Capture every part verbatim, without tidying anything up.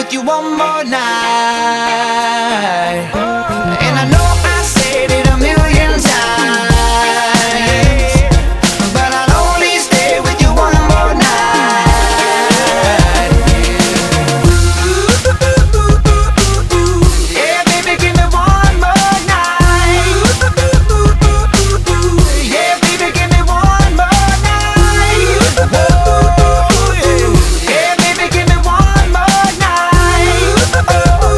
with you one more night. And I know I said it a million times, but I'll only stay with you one more night. Yeah, baby, give me one more night. Yeah, baby, give me one more night. Oh, yeah. Yeah, baby, give me one more night. Oh,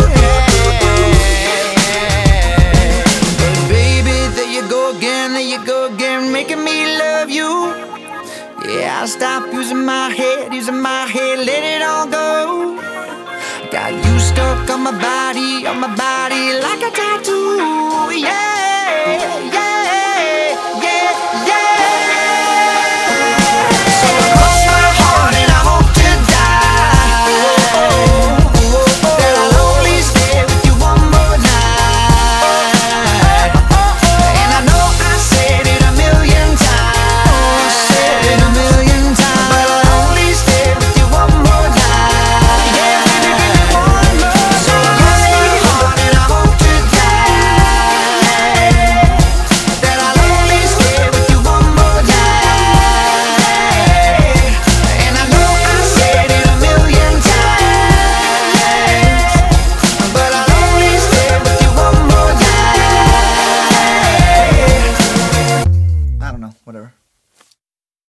yeah. But baby, there you go again, there you go again, making me love you. Yeah, I'll stop using my head, using my head, let it all go. Got you stuck on my body, on my body like a tattoo. Yeah, yeah.